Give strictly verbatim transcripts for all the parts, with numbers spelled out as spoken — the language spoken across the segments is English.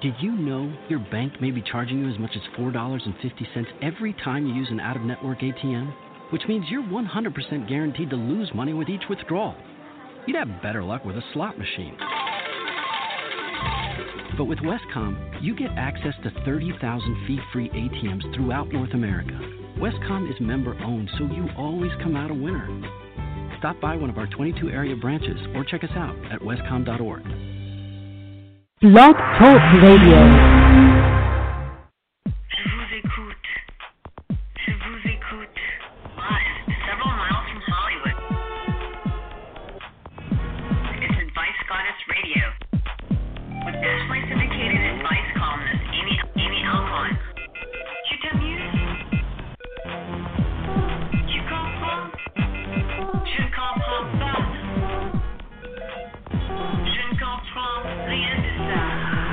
Did you know your bank may be charging you as much as four dollars and fifty cents every time you use an out-of-network A T M? Which means you're one hundred percent guaranteed to lose money with each withdrawal. You'd have better luck with a slot machine. But with Westcom, you get access to thirty thousand fee-free A T Ms throughout North America. Westcom is member-owned, so you always come out a winner. Stop by one of our twenty-two area branches or check us out at westcom dot org. Blog Talk Radio. Je vous écoute. Je vous écoute. Live, several miles from Hollywood. It's Advice Goddess Radio with nationally syndicated advice columnist Amy Amy Alcon. Tu t'amuses? Tu comprends? Je ne comprends pas. Je ne comprends rien de ça.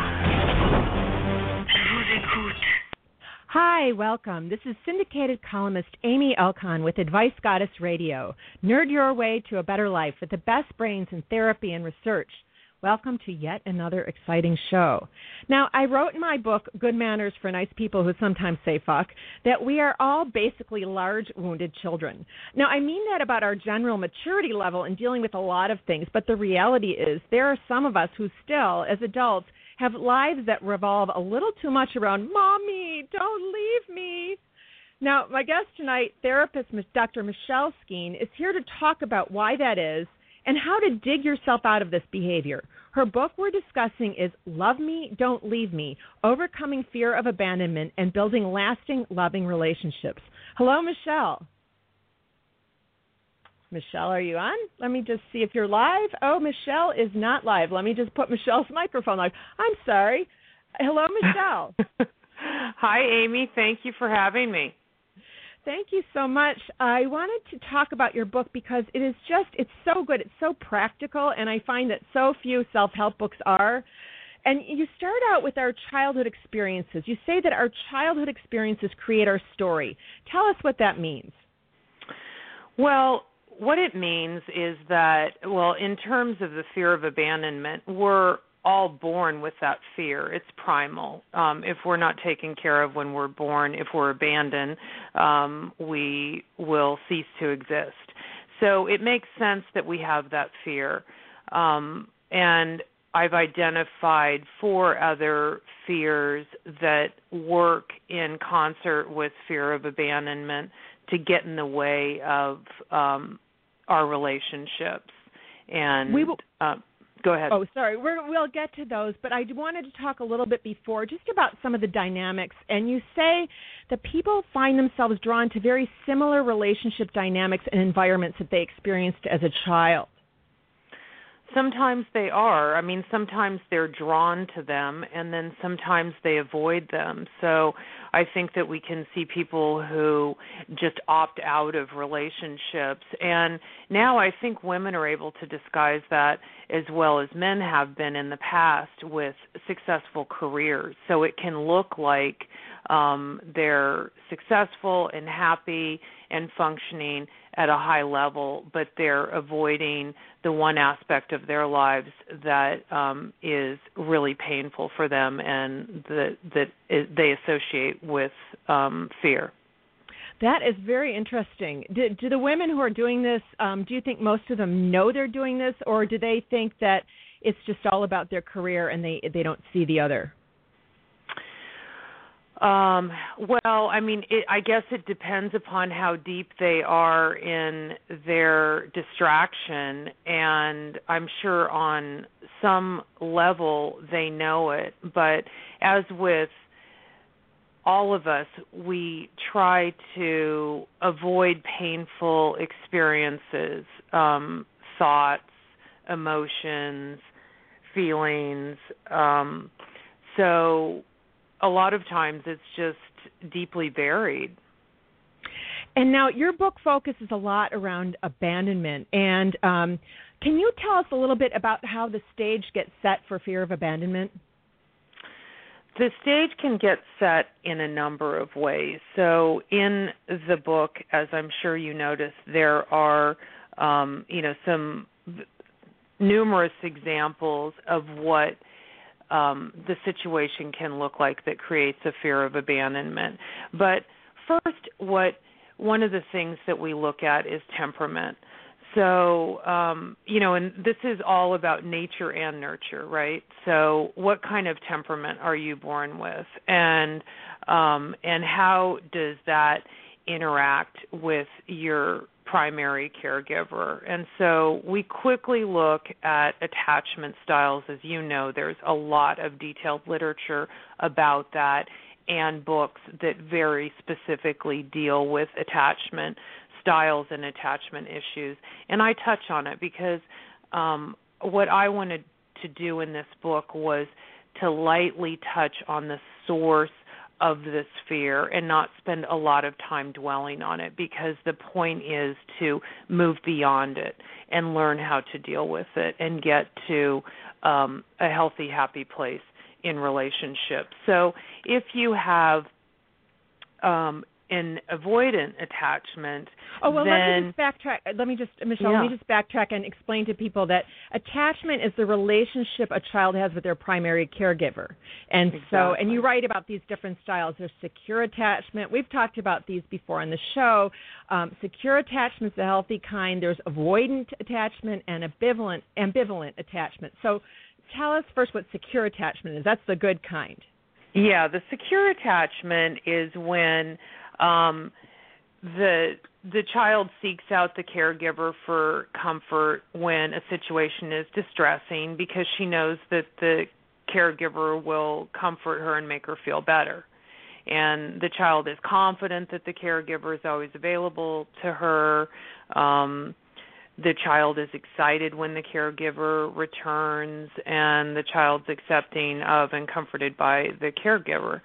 Je vous écoute. Hi, welcome. This is syndicated columnist Amy Alcon with Advice Goddess Radio. Nerd your way to a better life with the best brains in therapy and research. Welcome to yet another exciting show. Now, I wrote in my book, Good Manners for Nice People Who Sometimes Say Fuck, that we are all basically large, wounded children. Now, I mean that about our general maturity level in dealing with a lot of things, but the reality is there are some of us who still, as adults, have lives that revolve a little too much around, Mommy, don't leave me. Now, my guest tonight, therapist Doctor Michelle Skeen, is here to talk about why that is and how to dig yourself out of this behavior. Her book we're discussing is Love Me, Don't Leave Me, Overcoming Fear of Abandonment and Building Lasting, Loving Relationships. Hello, Michelle. Michelle, are you on? Let me just see if you're live. Oh, Michelle is not live. Let me just put Michelle's microphone live. I'm sorry. Hello, Michelle. Hi, Amy. Thank you for having me. Thank you so much. I wanted to talk about your book because it is just, it's so good. It's so practical, and I find that so few self-help books are. And you start out with our childhood experiences. You say that our childhood experiences create our story. Tell us what that means. Well, what it means is that, well, in terms of the fear of abandonment, we're all born with that fear. It's primal. Um, if we're not taken care of when we're born, if we're abandoned, um, we will cease to exist. So it makes sense that we have that fear. Um, and I've identified four other fears that work in concert with fear of abandonment to get in the way of um, our relationships. And we will. Uh, Go ahead. Oh, sorry. We're, we'll get to those, but I wanted to talk a little bit before just about some of the dynamics. And you say that people find themselves drawn to very similar relationship dynamics and environments that they experienced as a child. Sometimes they are. I mean, sometimes they're drawn to them, and then sometimes they avoid them. So I think that we can see people who just opt out of relationships. And now I think women are able to disguise that as well as men have been in the past with successful careers. So it can look like um, they're successful and happy and functioning at a high level, but they're avoiding the one aspect of their lives that um, is really painful for them and that, that is, they associate with um, fear. That is very interesting. Do, do the women who are doing this, um, do you think most of them know they're doing this, or do they think that it's just all about their career and they, they don't see the other? Um, well, I mean, it, I guess it depends upon how deep they are in their distraction, and I'm sure on some level they know it. But as with all of us, we try to avoid painful experiences, um, thoughts, emotions, feelings. Um, so a lot of times it's just deeply buried. And now your book focuses a lot around abandonment. And um, can you tell us a little bit about how the stage gets set for fear of abandonment? The stage can get set in a number of ways. So in the book, as I'm sure you noticed, there are, um, you know, some numerous examples of what um, the situation can look like that creates a fear of abandonment. But first, what one of the things that we look at is temperament. So, um, you know, and this is all about nature and nurture, right? So what kind of temperament are you born with? And um, and how does that interact with your primary caregiver? And so we quickly look at attachment styles. As you know, there's a lot of detailed literature about that and books that very specifically deal with attachment styles and attachment issues. And I touch on it because um, what I wanted to do in this book was to lightly touch on the source of this fear and not spend a lot of time dwelling on it, because the point is to move beyond it and learn how to deal with it and get to um, a healthy, happy place in relationships. So if you have um, an avoidant attachment, oh well, then, let me just backtrack. Let me just, Michelle, yeah. let me just backtrack and explain to people that attachment is the relationship a child has with their primary caregiver. And exactly. so, and you write about these different styles. There's secure attachment. We've talked about these before on the show. Um, secure attachment is the healthy kind. There's avoidant attachment and ambivalent ambivalent attachment. So, tell us first what secure attachment is. That's the good kind. Yeah, the secure attachment is when Um, the the child seeks out the caregiver for comfort when a situation is distressing, because she knows that the caregiver will comfort her and make her feel better. And the child is confident that the caregiver is always available to her. Um, the child is excited when the caregiver returns, and the child's accepting of and comforted by the caregiver.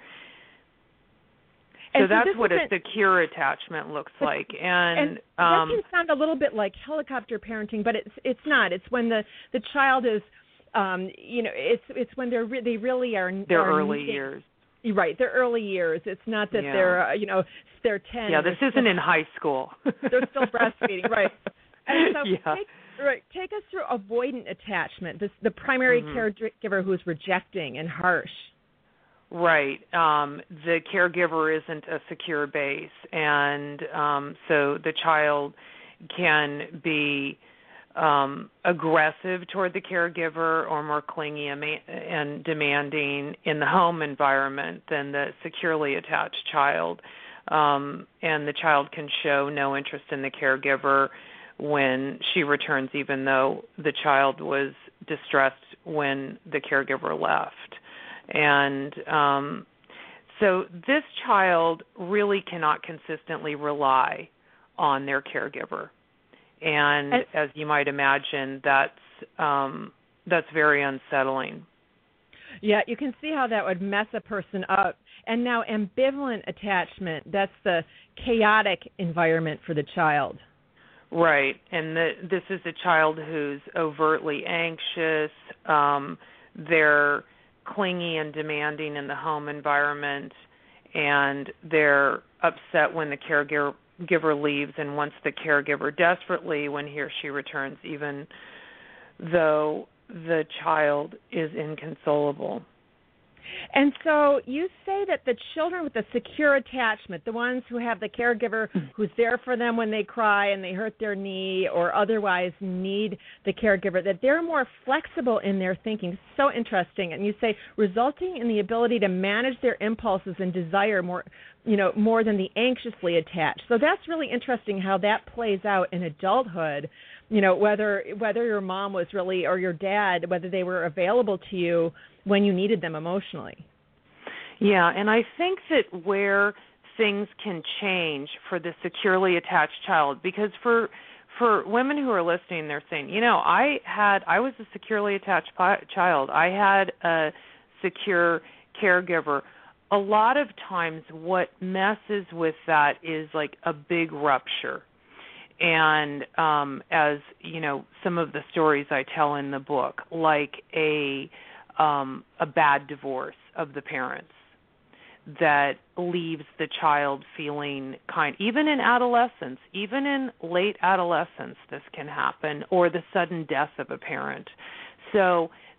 So, so that's what a secure attachment looks but, like, and, and um, that can sound a little bit like helicopter parenting, but it's it's not. It's when the, the child is, um, you know, it's it's when they're re- they really are their are early needing, years. Right, their early years. It's not that yeah. they're uh, you know they're ten. Yeah, this isn't still, in high school. They're still breastfeeding, right? And so yeah. take, right, take us through avoidant attachment. This the primary mm-hmm. caregiver who is rejecting and harsh. Right. Um, the caregiver isn't a secure base, and um, so the child can be um, aggressive toward the caregiver or more clingy and demanding in the home environment than the securely attached child. Um, and the child can show no interest in the caregiver when she returns, even though the child was distressed when the caregiver left. And um, so this child really cannot consistently rely on their caregiver. And, and as you might imagine, that's um, that's very unsettling. Yeah, you can see how that would mess a person up. And now ambivalent attachment, that's the chaotic environment for the child. Right. And the, this is a child who's overtly anxious. Um, they're clingy and demanding in the home environment, and they're upset when the caregiver leaves and wants the caregiver desperately when he or she returns, even though the child is inconsolable. And so you say that the children with the secure attachment, the ones who have the caregiver who's there for them when they cry and they hurt their knee or otherwise need the caregiver, that they're more flexible in their thinking. So interesting. And you say resulting in the ability to manage their impulses and desire more, you know, more than the anxiously attached. So that's really interesting how that plays out in adulthood. You know, whether whether your mom was really, or your dad, whether they were available to you when you needed them emotionally. Yeah, and I think that where things can change for the securely attached child, because for for women who are listening, they're saying, you know, I had I was a securely attached pi- child. I had a secure caregiver. A lot of times what messes with that is like a big rupture. And um, as, you know, some of the stories I tell in the book, like a um, a bad divorce of the parents that leaves the child feeling kind, even in adolescence, even in late adolescence, this can happen, or the sudden death of a parent. So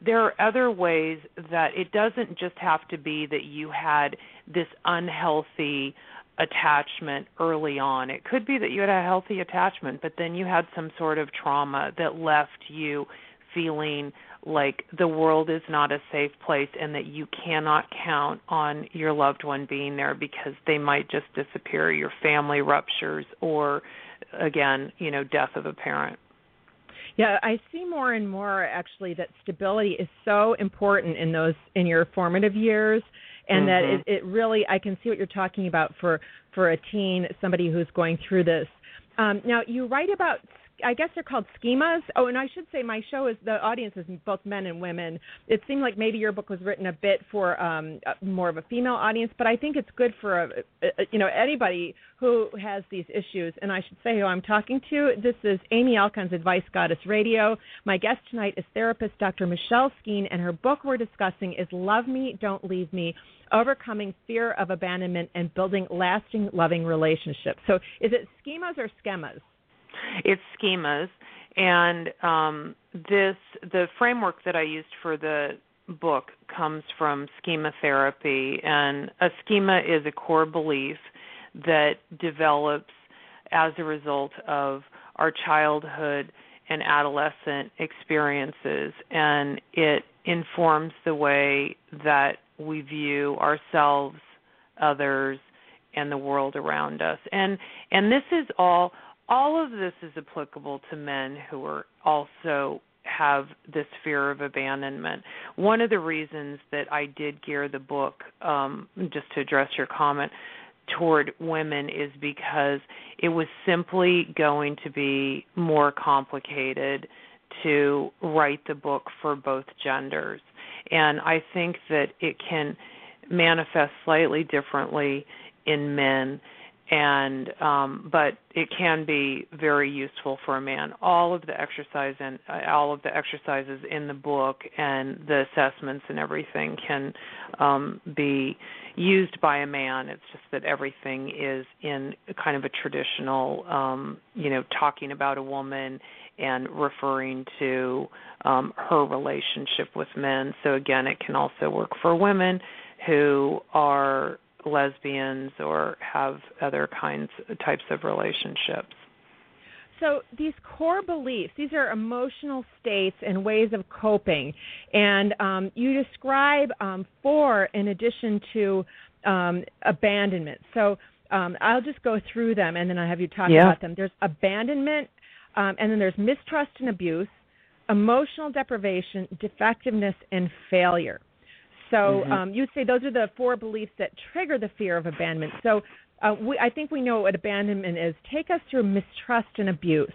there are other ways that it doesn't just have to be that you had this unhealthy attachment early on. It could be that you had a healthy attachment, but then you had some sort of trauma that left you feeling like the world is not a safe place and that you cannot count on your loved one being there because they might just disappear, your family ruptures, or, again, you know, death of a parent. Yeah, I see more and more, actually, that stability is so important in those in your formative years, and mm-hmm. that it, it really, I can see what you're talking about for, for a teen, somebody who's going through this. Um, now, you write about, I guess they're called schemas. Oh, and I should say my show is, the audience is both men and women. It seemed like maybe your book was written a bit for um, more of a female audience, but I think it's good for, a, a, you know, anybody who has these issues. And I should say who I'm talking to. This is Amy Alcon's Advice Goddess Radio. My guest tonight is therapist Doctor Michelle Skeen, and her book we're discussing is Love Me, Don't Leave Me, Overcoming Fear of Abandonment and Building Lasting Loving Relationships. So is it schemas or schemas? It's schemas, and um, this the framework that I used for the book comes from schema therapy, and a schema is a core belief that develops as a result of our childhood and adolescent experiences, and it informs the way that we view ourselves, others, and the world around us. And and this is all... All of this is applicable to men who are also have this fear of abandonment. One of the reasons that I did gear the book, um, just to address your comment, toward women is because it was simply going to be more complicated to write the book for both genders. And I think that it can manifest slightly differently in men. And um, but it can be very useful for a man. All of the exercise and uh, all of the exercises in the book and the assessments and everything can um, be used by a man. It's just that everything is in kind of a traditional, um, you know, talking about a woman and referring to um, her relationship with men. So again, it can also work for women who are lesbians or have other kinds types of relationships. So these core beliefs, these are emotional states and ways of coping, and um, you describe um, four in addition to um, abandonment. So um, I'll just go through them, and then I'll have you talk yeah. about them. There's abandonment, um, and then there's mistrust and abuse, emotional deprivation, defectiveness, and failure. So mm-hmm. um, you'd say those are the four beliefs that trigger the fear of abandonment. So uh, we, I think we know what abandonment is. Take us through mistrust and abuse.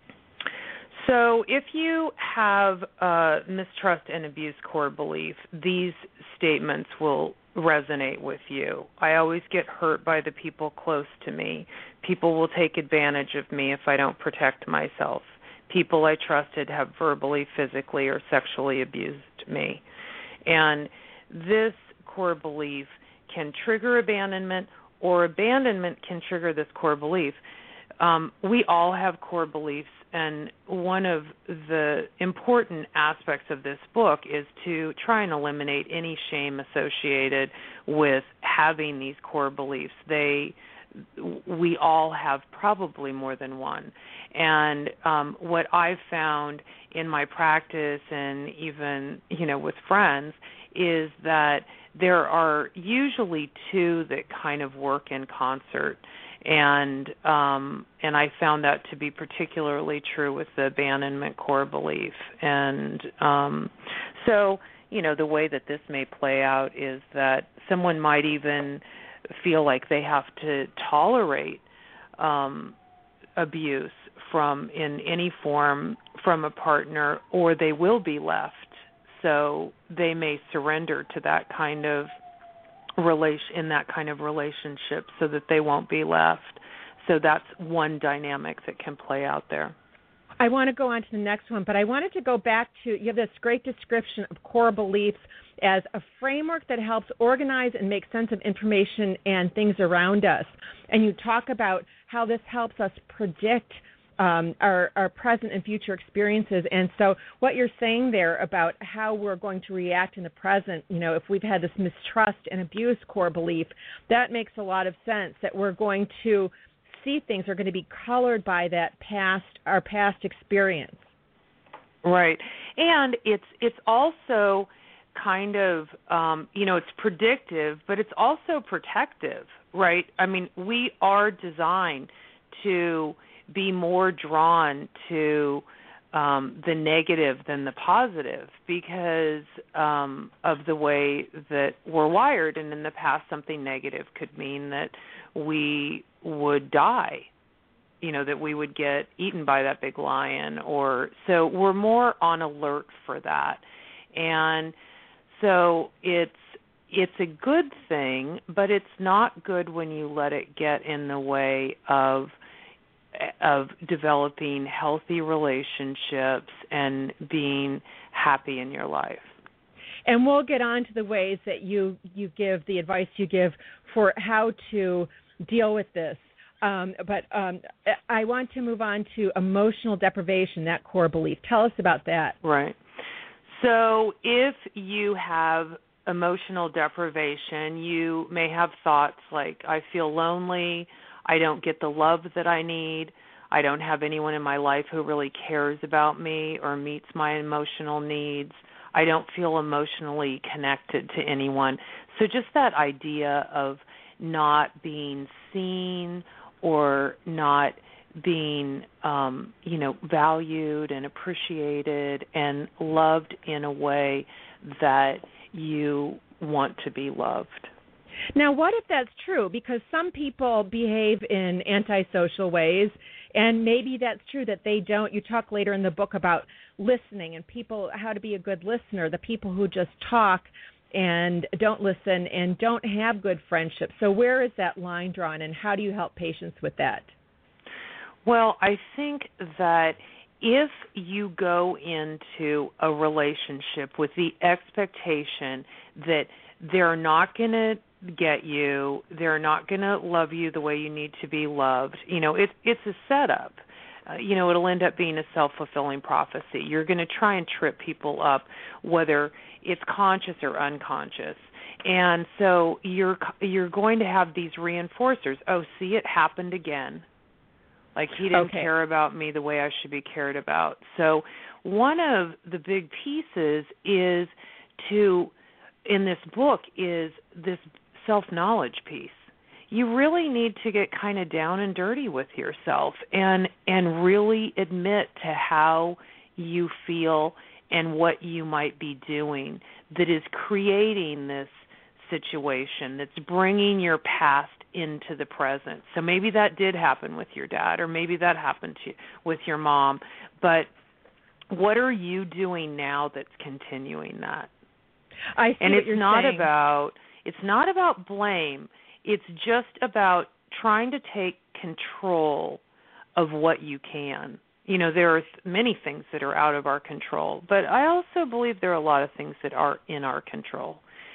So if you have a mistrust and abuse core belief, these statements will resonate with you. I always get hurt by the people close to me. People will take advantage of me if I don't protect myself. People I trusted have verbally, physically, or sexually abused me. And this core belief can trigger abandonment, or abandonment can trigger this core belief. Um, we all have core beliefs, and one of the important aspects of this book is to try and eliminate any shame associated with having these core beliefs. They, we all have probably more than one. And um, what I've found in my practice and even, you know, with friends is that there are usually two that kind of work in concert. And um, and I found that to be particularly true with the abandonment core belief. And um, so, you know, the way that this may play out is that someone might even feel like they have to tolerate um, abuse from in any form from a partner, or they will be left. So they may surrender to that kind of relation in that kind of relationship so that they won't be left. So that's one dynamic that can play out there. I want to go on to the next one, but I wanted to go back to, you have this great description of core beliefs as a framework that helps organize and make sense of information and things around us. And you talk about how this helps us predict um, our, our present and future experiences. And so what you're saying there about how we're going to react in the present, you know, if we've had this mistrust and abuse core belief, that makes a lot of sense, that we're going to see things are going to be colored by that past, our past experience. Right. And it's it's also kind of, um, you know, it's predictive, but it's also protective, right? I mean, we are designed to be more drawn to um, the negative than the positive because um, of the way that we're wired. And in the past, something negative could mean that we would die, you know, that we would get eaten by that big lion. Or so we're more on alert for that. And so it's it's a good thing, but it's not good when you let it get in the way of of developing healthy relationships and being happy in your life. And we'll get on to the ways that you, you give, the advice you give for how to deal with this. Um, but um, I want to move on to emotional deprivation, that core belief. Tell us about that. Right. So if you have emotional deprivation, you may have thoughts like, I feel lonely, I don't get the love that I need, I don't have anyone in my life who really cares about me or meets my emotional needs, I don't feel emotionally connected to anyone. So just that idea of not being seen or not being, um, you know, valued and appreciated and loved in a way that you want to be loved. Now, what if that's true? Because some people behave in antisocial ways, and maybe that's true that they don't. You talk later in the book about listening and people, how to be a good listener, the people who just talk and don't listen and don't have good friendships. So where is that line drawn, and how do you help patients with that? Well, I think that if you go into a relationship with the expectation that they're not going to get you, they're not going to love you the way you need to be loved, you know, it, it's a setup. Uh, you know, it'll end up being a self-fulfilling prophecy. You're going to try and trip people up, whether it's conscious or unconscious. And so you're you're going to have these reinforcers. Oh, see, it happened again. Like he didn't okay. care about me the way I should be cared about. So one of the big pieces is to, in this book, is this self-knowledge piece. You really need to get kind of down and dirty with yourself and and really admit to how you feel and what you might be doing that is creating this situation, that's bringing your past into the present. So maybe that did happen with your dad, or maybe that happened to with your mom, but what are you doing now that's continuing that? I see and what it's you're not saying. about it's not about blame. It's just about trying to take control of what you can. You know, there are many things that are out of our control, but I also believe there are a lot of things that are in our control.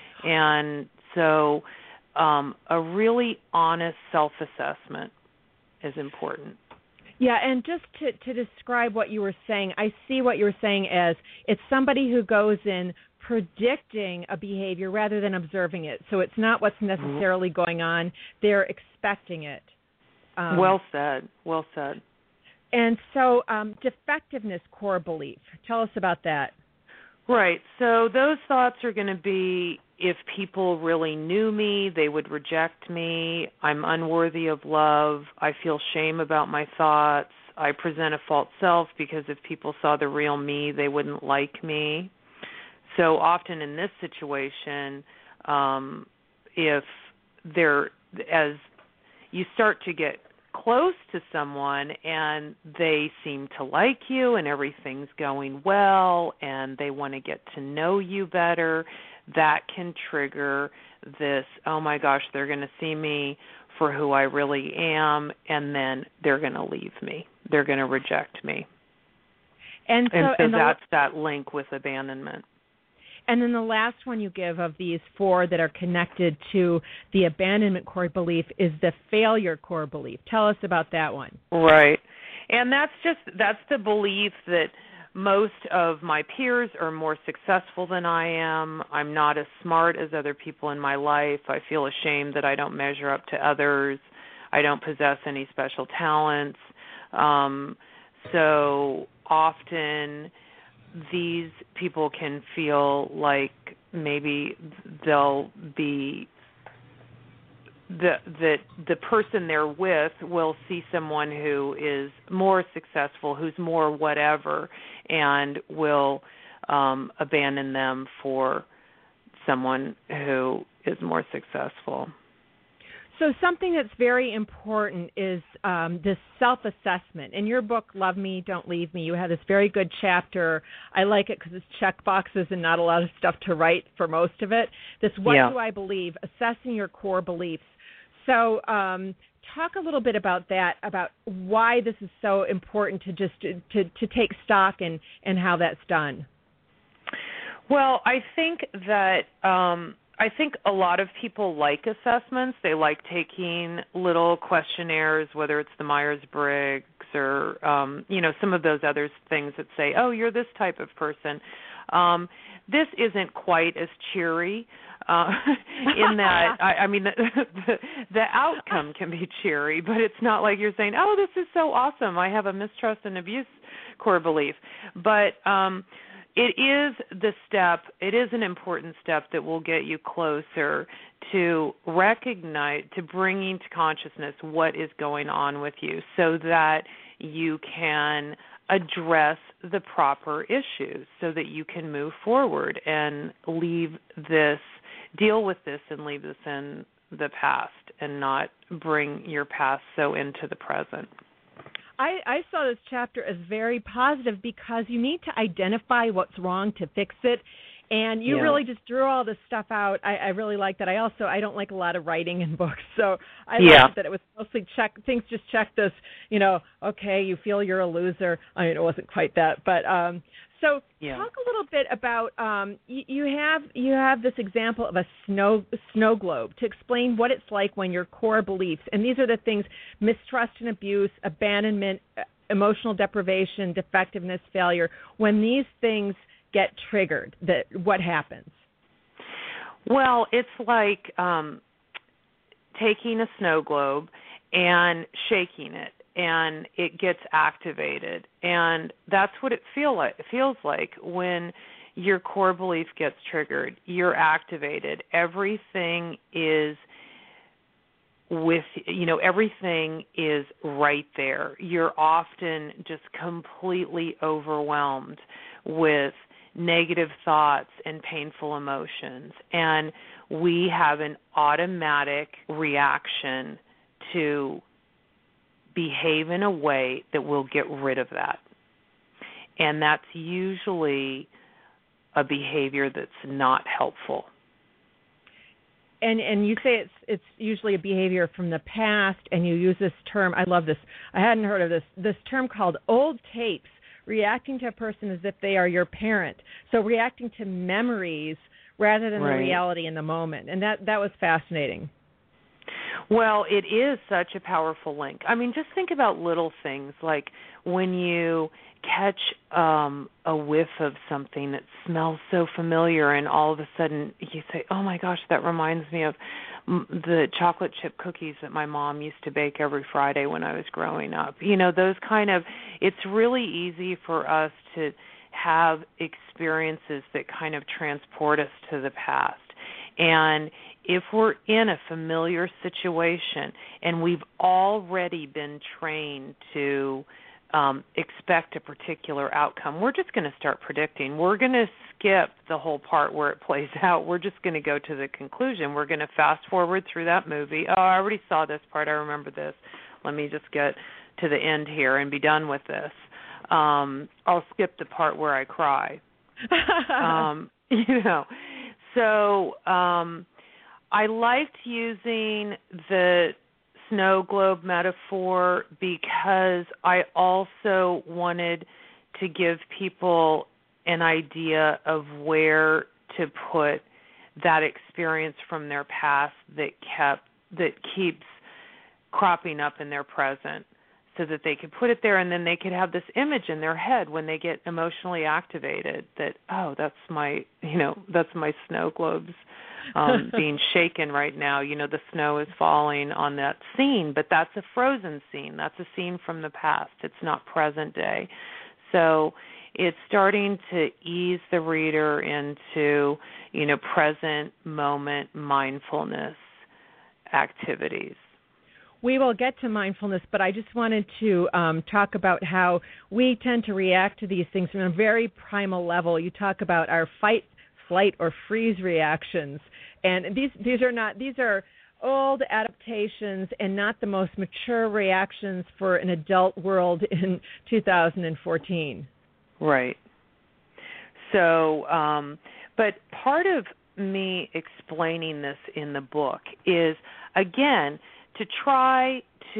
And so um, a really honest self-assessment is important. Yeah, and just to, to describe what you were saying, I see what you were saying as it's somebody who goes in predicting a behavior rather than observing it. So it's not what's necessarily going on. They're expecting it. Um, well said. Well said. And so um, defectiveness core belief. Tell us about that. Right. So those thoughts are going to be, if people really knew me, they would reject me. I'm unworthy of love. I feel shame about my thoughts. I present a false self because if people saw the real me, they wouldn't like me. So often in this situation, um, if they're, as you start to get close to someone and they seem to like you and everything's going well and they want to get to know you better, that can trigger this, oh my gosh, they're going to see me for who I really am, and then they're going to leave me. They're going to reject me. And so, and so and the, that's that link with abandonment. And then the last one you give of these four that are connected to the abandonment core belief is the failure core belief. Tell us about that one. Right. And that's just, that's the belief that most of my peers are more successful than I am. I'm not as smart as other people in my life. I feel ashamed that I don't measure up to others. I don't possess any special talents. Um, so often these people can feel like maybe they'll be the the the person they're with will see someone who is more successful, who's more whatever, and will um, abandon them for someone who is more successful. So something that's very important is um, this self-assessment. In your book, Love Me, Don't Leave Me, you have this very good chapter. I like it because it's check boxes and not a lot of stuff to write for most of it. This What yeah. Do I Believe? Assessing Your Core Beliefs. So um, talk a little bit about that, about why this is so important to just to, to, to take stock and, and how that's done. Well, I think that um, I think a lot of people like assessments. They like taking little questionnaires, whether it's the Myers-Briggs or um, you know, some of those other things that say, oh, you're this type of person. Um, this isn't quite as cheery. Uh, in that, I, I mean, the, the, the outcome can be cheery, but it's not like you're saying, oh, this is so awesome. I have a mistrust and abuse core belief. But um, it is the step, it is an important step that will get you closer to recognize, to bringing to consciousness what is going on with you so that you can address the proper issues so that you can move forward and leave this deal with this and leave this in the past and not bring your past so into the present. I, I saw this chapter as very positive because you need to identify what's wrong to fix it. And you yeah. really just drew all this stuff out. I, I really like that. I also, I don't like a lot of writing in books. So I yeah. liked that it was mostly check, things just check this, you know, okay, you feel you're a loser. I mean, it wasn't quite that. But um, so yeah. talk a little bit about, um, you, you have you have this example of a snow snow globe to explain what it's like when your core beliefs, and these are the things, mistrust and abuse, abandonment, emotional deprivation, defectiveness, failure, when these things get triggered, that what happens? Well, it's like um, taking a snow globe and shaking it, and it gets activated. And that's what it feel like. It feels like when your core belief gets triggered. You're activated. Everything is with, you know, everything is right there. You're often just completely overwhelmed with negative thoughts and painful emotions. And we have an automatic reaction to behave in a way that will get rid of that. And that's usually a behavior that's not helpful. And and you say it's it's usually a behavior from the past, and you use this term, I love this, I hadn't heard of this, this term called old tapes, reacting to a person as if they are your parent. So reacting to memories rather than right. the reality in the moment. And that, that was fascinating. Well, it is such a powerful link. I mean, just think about little things like when you catch um, a whiff of something that smells so familiar, and all of a sudden you say, oh my gosh, that reminds me of the chocolate chip cookies that my mom used to bake every Friday when I was growing up. You know, those kind of, it's really easy for us to have experiences that kind of transport us to the past. And if we're in a familiar situation and we've already been trained to um, expect a particular outcome, we're just going to start predicting. We're going to skip the whole part where it plays out. We're just going to go to the conclusion. We're going to fast forward through that movie. Oh, I already saw this part. I remember this. Let me just get to the end here and be done with this. Um, I'll skip the part where I cry. um, you know, so um, I liked using the snow globe metaphor because I also wanted to give people an idea of where to put that experience from their past that kept that keeps cropping up in their present. so that they could put it there, and then they could have this image in their head when they get emotionally activated that, oh, that's my, you know, that's my snow globes um, being shaken right now. You know, the snow is falling on that scene, but that's a frozen scene. That's a scene from the past. It's not present day. So it's starting to ease the reader into, you know, present moment mindfulness activities. We will get to mindfulness, but I just wanted to um, talk about how we tend to react to these things from a very primal level. You talk about our fight, flight, or freeze reactions, and these these are not these are old adaptations and not the most mature reactions for an adult world in two thousand fourteen. Right. So, um, but part of me explaining this in the book is, again, to try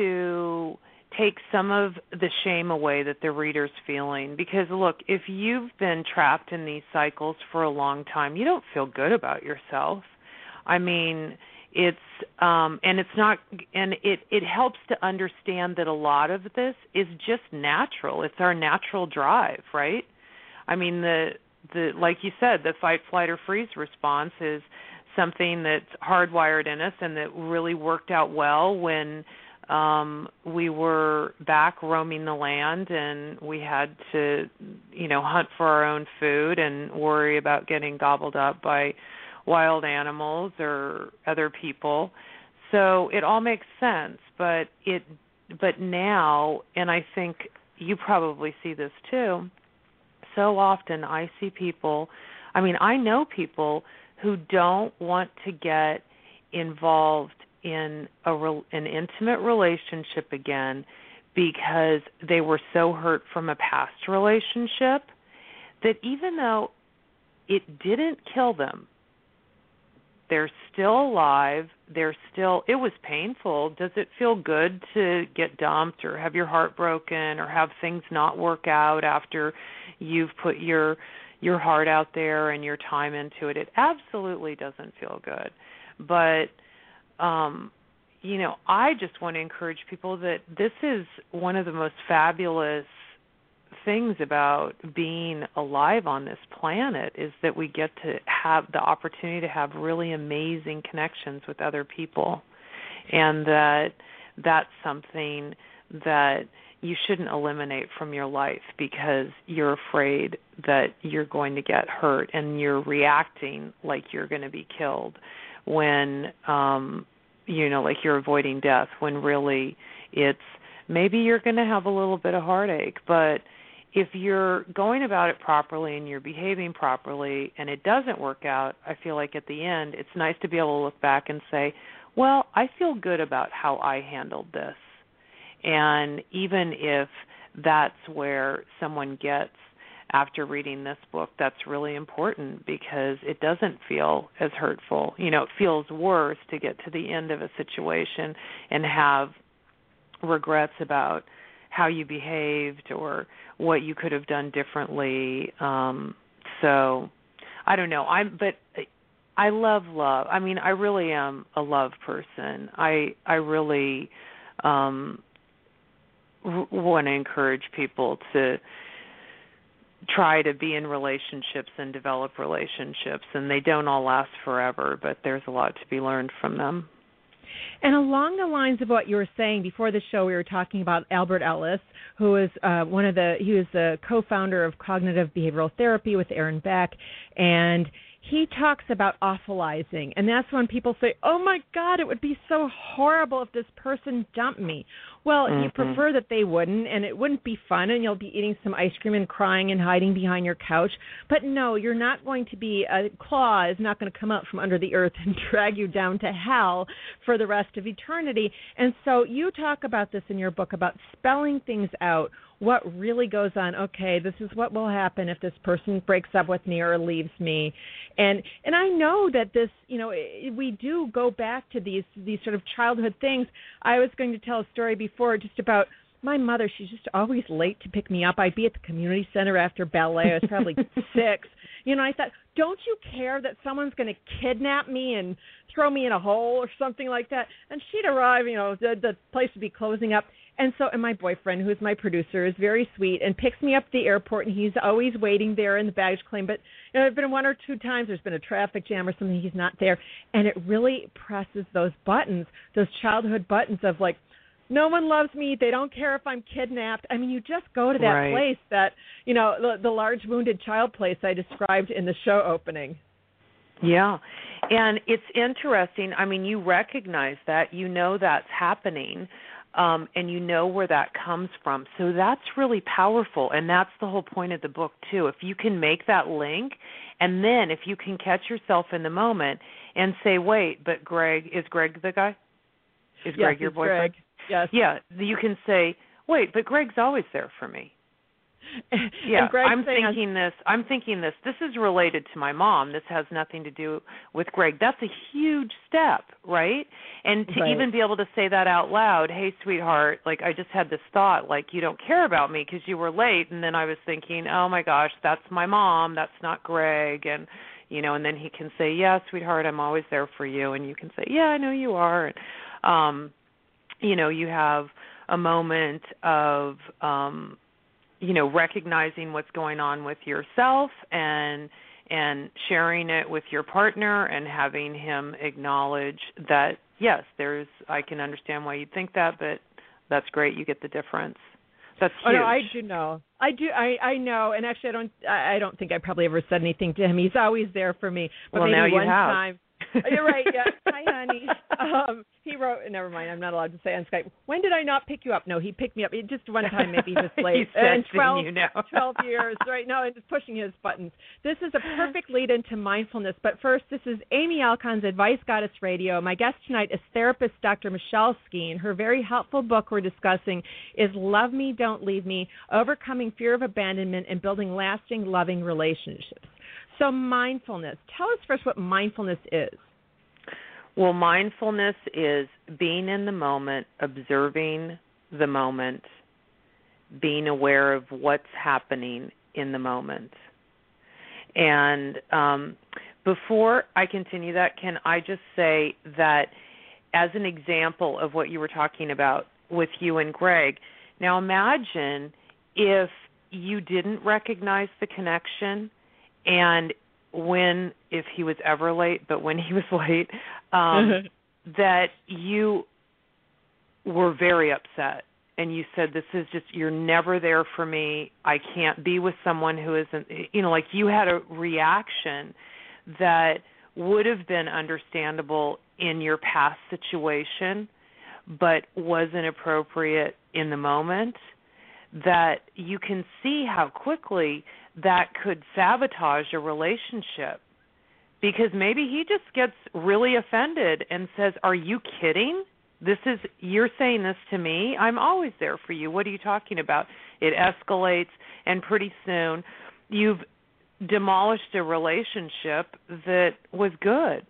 to take some of the shame away that the reader's feeling. Because, look, if you've been trapped in these cycles for a long time, you don't feel good about yourself. I mean, it's, um, and it's not, and it, it helps to understand that a lot of this is just natural. It's our natural drive, right? I mean, the, the like you said, the fight, flight, or freeze response is something that's hardwired in us and that really worked out well when um, we were back roaming the land and we had to, you know, hunt for our own food and worry about getting gobbled up by wild animals or other people. So it all makes sense, but it, but now, and I think you probably see this too, so often I see people, I mean, I know people who don't want to get involved in a re- an intimate relationship again because they were so hurt from a past relationship that even though it didn't kill them, they're still alive, they're still, it was painful. Does it feel good to get dumped or have your heart broken or have things not work out after you've put your your heart out there and your time into it? It absolutely doesn't feel good. But, um, you know, I just want to encourage people that this is one of the most fabulous things about being alive on this planet is that we get to have the opportunity to have really amazing connections with other people, and that that's something that you shouldn't eliminate from your life because you're afraid that you're going to get hurt and you're reacting like you're going to be killed when, um, you know, like you're avoiding death, when really it's maybe you're going to have a little bit of heartache. But if you're going about it properly and you're behaving properly and it doesn't work out, I feel like at the end it's nice to be able to look back and say, well, I feel good about how I handled this. And even if that's where someone gets after reading this book, that's really important because it doesn't feel as hurtful. You know, it feels worse to get to the end of a situation and have regrets about how you behaved or what you could have done differently. Um, so I don't know. I'm, but I love love. I mean, I really am a love person. I I really um, r- want to encourage people to try to be in relationships and develop relationships, and they don't all last forever, but there's a lot to be learned from them. And along the lines of what you were saying before the show, we were talking about Albert Ellis, who is uh, one of the, he was the co-founder of Cognitive Behavioral Therapy with Aaron Beck, and he talks about awfulizing, and that's when people say, oh, my God, it would be so horrible if this person dumped me. Well, mm-hmm. you prefer that they wouldn't, and it wouldn't be fun, and you'll be eating some ice cream and crying and hiding behind your couch. But, no, you're not going to be, a claw is not going to come out from under the earth and drag you down to hell for the rest of eternity. And so you talk about this in your book, about spelling things out, what really goes on. Okay, this is what will happen if this person breaks up with me or leaves me. And and I know that this, you know, we do go back to these these sort of childhood things. I was going to tell a story before just about my mother. She's just always late to pick me up. I'd be at the community center after ballet. I was probably six. You know, I thought, don't you care that someone's going to kidnap me and throw me in a hole or something like that? And she'd arrive, you know, the, the place would be closing up. And so, and my boyfriend, who's my producer, is very sweet and picks me up at the airport, and he's always waiting there in the baggage claim. But you know, it's been one or two times there's been a traffic jam or something, he's not there, and it really presses those buttons, those childhood buttons of like, no one loves me. They don't care if I'm kidnapped. I mean, you just go to that right. place that, you know, the, the large wounded child place I described in the show opening. Yeah. And it's interesting. I mean, you recognize that. You know that's happening, um, and you know where that comes from. So that's really powerful, and that's the whole point of the book, too. If you can make that link, and then if you can catch yourself in the moment and say, wait, but Greg, is Greg the guy? Is yes, Greg your boyfriend? Greg. Yes. Yeah, you can say, wait, but Greg's always there for me. Yeah, I'm thinking this. I'm thinking this. This is related to my mom. This has nothing to do with Greg. That's a huge step, right? And to right. even be able to say that out loud, hey, sweetheart, like I just had this thought, like you don't care about me because you were late. And then I was thinking, oh, my gosh, that's my mom. That's not Greg. And, you know, and then he can say, yeah, sweetheart, I'm always there for you. And you can say, yeah, I know you are. And, um, you know, you have a moment of, um, you know, recognizing what's going on with yourself and and sharing it with your partner and having him acknowledge that, yes, there's, I can understand why you think that, but that's great. You get the difference. That's huge. Oh, no, I do know. I do. I, I know. And actually, I don't. I, I don't think I probably ever said anything to him. He's always there for me. But well, maybe now you one have. time. You're right. Yeah. Hi, honey. Um, he wrote. Never mind. I'm not allowed to say on Skype. When did I not pick you up? No, he picked me up. It, just one time, maybe he was late. He's and twelve, you now. twelve years, right? No, and just pushing his buttons. This is a perfect lead into mindfulness. But first, this is Amy Alcon's Advice Goddess Radio. My guest tonight is therapist Doctor Michelle Skeen. Her very helpful book we're discussing is Love Me, Don't Leave Me, Overcoming Fear of Abandonment and Building Lasting, Loving Relationships. So mindfulness. Tell us first what mindfulness is. Well, mindfulness is being in the moment, observing the moment, being aware of what's happening in the moment. And um, before I continue that, can I just say that as an example of what you were talking about with you and Greg, now imagine if you didn't recognize the connection and when, if he was ever late, but when he was late, um, that you were very upset and you said, this is just, you're never there for me. I can't be with someone who isn't, you know, like you had a reaction that would have been understandable in your past situation, but wasn't appropriate in the moment, that you can see how quickly that could sabotage a relationship, because maybe he just gets really offended and says, are you kidding? This is, you're saying this to me? I'm always there for you. What are you talking about? It escalates, and pretty soon you've demolished a relationship that was good.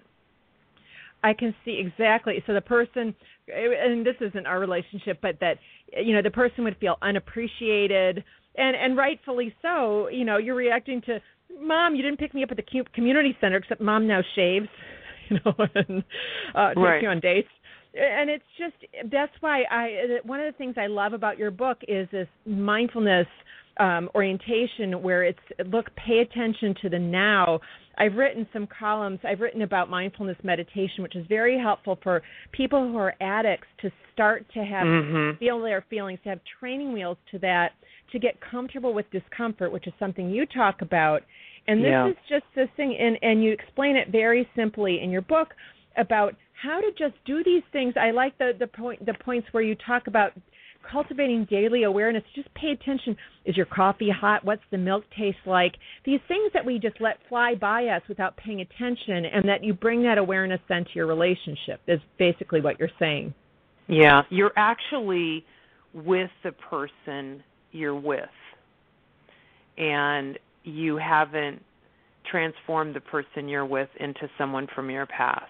I can see exactly. So the person, and this isn't our relationship, but that, you know, the person would feel unappreciated, and, and rightfully so. You know, you're reacting to, Mom, you didn't pick me up at the community center, except Mom now shaves, you know, and uh, takes right. you on dates. And it's just, that's why I, one of the things I love about your book is this mindfulness um, orientation where it's, look, pay attention to the now. I've written some columns. I've written about mindfulness meditation, which is very helpful for people who are addicts to start to have, mm-hmm. feel their feelings, to have training wheels to that, to get comfortable with discomfort, which is something you talk about. And this yeah. is just this thing, and, and you explain it very simply in your book about how to just do these things. I like the, the point the points where you talk about cultivating daily awareness. Just pay attention. Is your coffee hot? What's the milk taste like? These things that we just let fly by us without paying attention, and that you bring that awareness then to your relationship is basically what you're saying. Yeah, you're actually with the person you're with, and you haven't transformed the person you're with into someone from your past.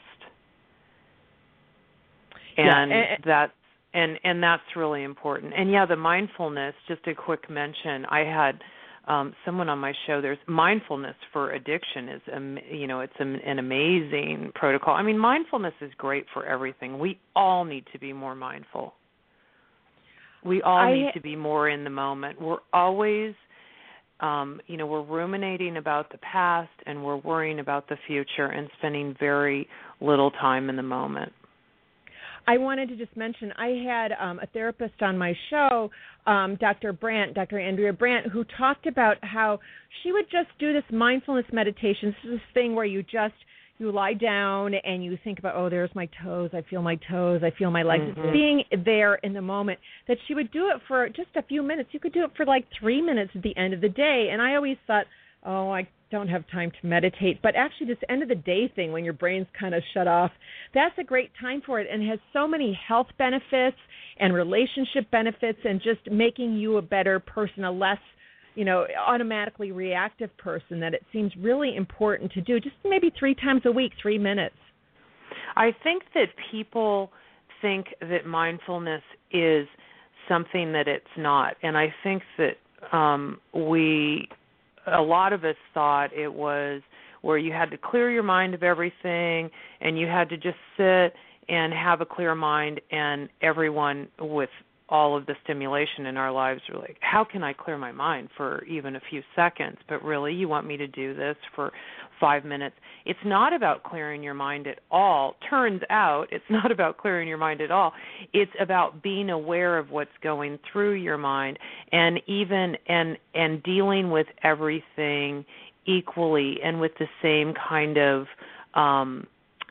And yeah, and, that's and and that's really important. And yeah, the mindfulness, just a quick mention. I had um, someone on my show. There's mindfulness for addiction is um, you know, it's an, an amazing protocol. I mean, mindfulness is great for everything. We all need to be more mindful. We all I, need to be more in the moment. We're always, um, you know, we're ruminating about the past and we're worrying about the future and spending very little time in the moment. I wanted to just mention I had um, a therapist on my show, um, Doctor Brandt, Doctor Andrea Brandt, who talked about how she would just do this mindfulness meditation. This is this thing where you just you lie down and you think about, oh, there's my toes, I feel my toes, I feel my legs. Mm-hmm. Being there in the moment, that she would do it for just a few minutes. You could do it for like three minutes at the end of the day. And I always thought, oh, I don't have time to meditate. But actually this end of the day thing when your brain's kind of shut off, that's a great time for it and has so many health benefits and relationship benefits and just making you a better person, a less, you know, automatically reactive person, that it seems really important to do just maybe three times a week, three minutes. I think that people think that mindfulness is something that it's not. And I think that um, we, a lot of us thought it was where you had to clear your mind of everything and you had to just sit and have a clear mind, and everyone with all of the stimulation in our lives were like, how can I clear my mind for even a few seconds? But really, you want me to do this for five minutes. It's not about clearing your mind at all. Turns out it's not about clearing your mind at all. It's about being aware of what's going through your mind and even and and dealing with everything equally and with the same kind of um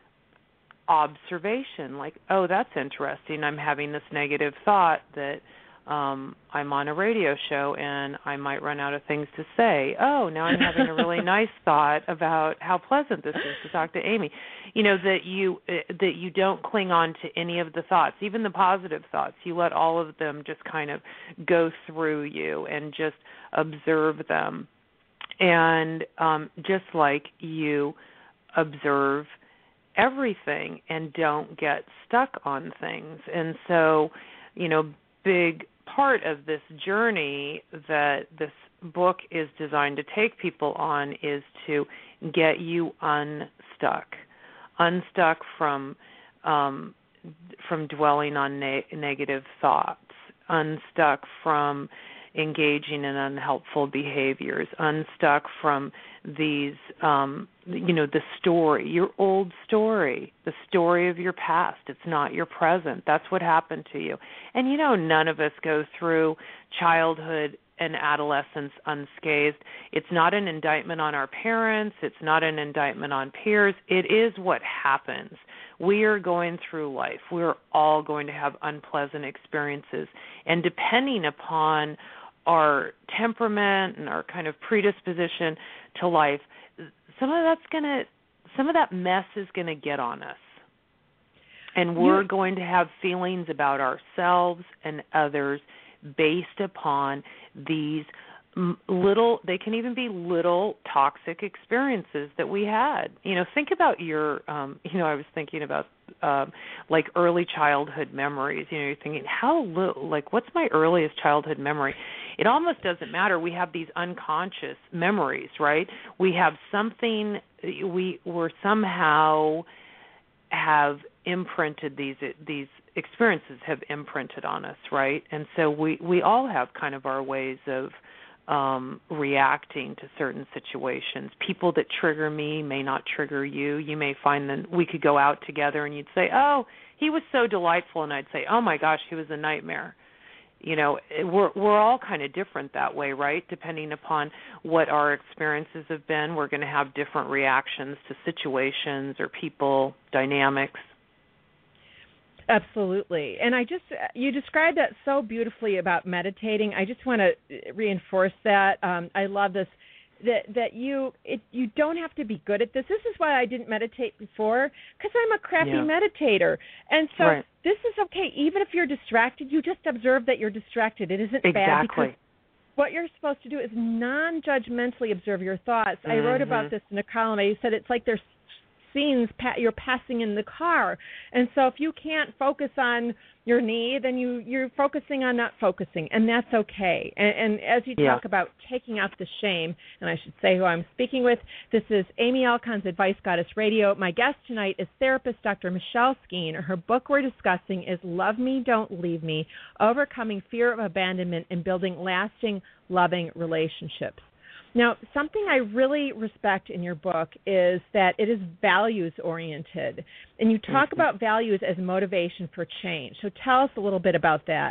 observation, like, oh, that's interesting. I'm having this negative thought that um, I'm on a radio show and I might run out of things to say. Oh, now I'm having a really nice thought about how pleasant this is to talk to Amy. You know, that you that you don't cling on to any of the thoughts, even the positive thoughts. You let all of them just kind of go through you and just observe them. And um, just like you observe everything and don't get stuck on things. And so, you know, big part of this journey that this book is designed to take people on is to get you unstuck, unstuck from um, from dwelling on ne- negative thoughts, unstuck from engaging in unhelpful behaviors, unstuck from these, um, you know, the story, your old story, the story of your past. It's not your present. That's what happened to you. And, you know, none of us go through childhood and adolescence unscathed. It's not an indictment on our parents. It's not an indictment on peers. It is what happens. We are going through life. We're all going to have unpleasant experiences. And depending upon our temperament and our kind of predisposition to life, some of that's going to, some of that mess is going to get on us. And we're you, going to have feelings about ourselves and others based upon these little, they can even be little toxic experiences that we had. You know, think about your, um, you know, I was thinking about um, like early childhood memories. You know, you're thinking, how little, like, what's my earliest childhood memory? It almost doesn't matter. We have these unconscious memories, right? We have something, we were somehow have imprinted these these experiences have imprinted on us, right? And so we, we all have kind of our ways of um, reacting to certain situations. People that trigger me may not trigger you. You may find that we could go out together and you'd say, oh, he was so delightful, and I'd say, oh my gosh, he was a nightmare. You know, we're we're all kind of different that way, right? Depending upon what our experiences have been, we're going to have different reactions to situations or people, dynamics. Absolutely. And I just, you described that so beautifully about meditating. I just want to reinforce that. Um, I love this, that that you it, you don't have to be good at this. This is why I didn't meditate before, because I'm a crappy yeah. meditator. And so right. this is okay. Even if you're distracted, you just observe that you're distracted. It isn't exactly. bad, because what you're supposed to do is non-judgmentally observe your thoughts. Mm-hmm. I wrote about this in a column. I said it's like there's vaccines pa- you're passing in the car. And so if you can't focus on your knee, then you, you're focusing on not focusing, and that's okay. And, and as you Yeah. talk about taking out the shame, and I should say who I'm speaking with, this is Amy Alcon's Advice Goddess Radio. My guest tonight is therapist Doctor Michelle Skeen. Her book we're discussing is Love Me, Don't Leave Me, Overcoming Fear of Abandonment and Building Lasting, Loving Relationships. Now, something I really respect in your book is that it is values-oriented, and you talk mm-hmm. about values as motivation for change. So tell us a little bit about that.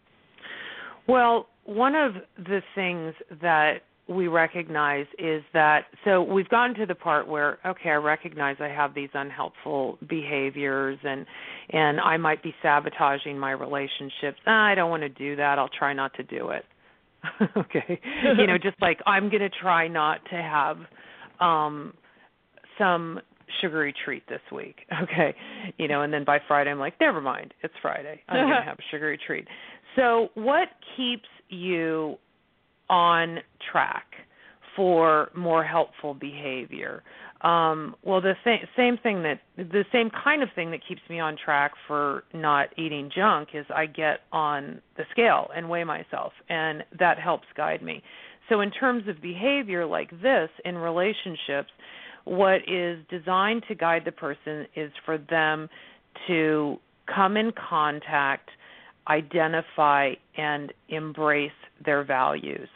Well, one of the things that we recognize is that, so we've gotten to the part where, okay, I recognize I have these unhelpful behaviors, and and I might be sabotaging my relationships. Ah, I don't want to do that. I'll try not to do it. Okay, you know, just like I'm going to try not to have um, some sugary treat this week. Okay, you know, and then by Friday I'm like, never mind, it's Friday. I'm going to have a sugary treat. So what keeps you on track for more helpful behavior? Um, well, the th- same thing that the same kind of thing that keeps me on track for not eating junk is I get on the scale and weigh myself, and that helps guide me. So in terms of behavior like this in relationships, what is designed to guide the person is for them to come in contact, identify, and embrace their values.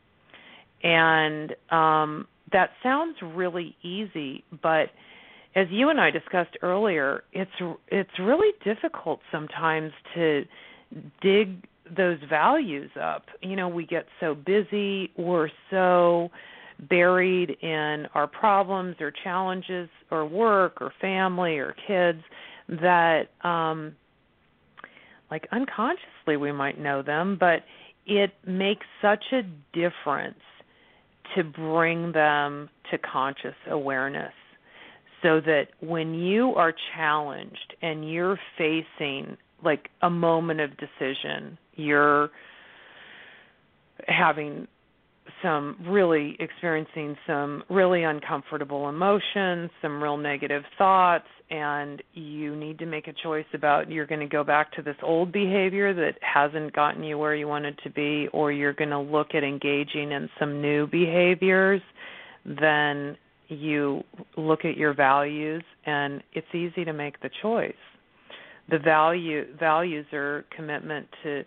And um, that sounds really easy, but as you and I discussed earlier, it's it's really difficult sometimes to dig those values up. You know, we get so busy, we're so buried in our problems or challenges or work or family or kids that, um, like unconsciously we might know them, but it makes such a difference to bring them to conscious awareness so that when you are challenged and you're facing like a moment of decision, you're having some really experiencing some really uncomfortable emotions, some real negative thoughts, and you need to make a choice about you're going to go back to this old behavior that hasn't gotten you where you wanted to be, or you're going to look at engaging in some new behaviors, then you look at your values, and it's easy to make the choice. The value values are commitment to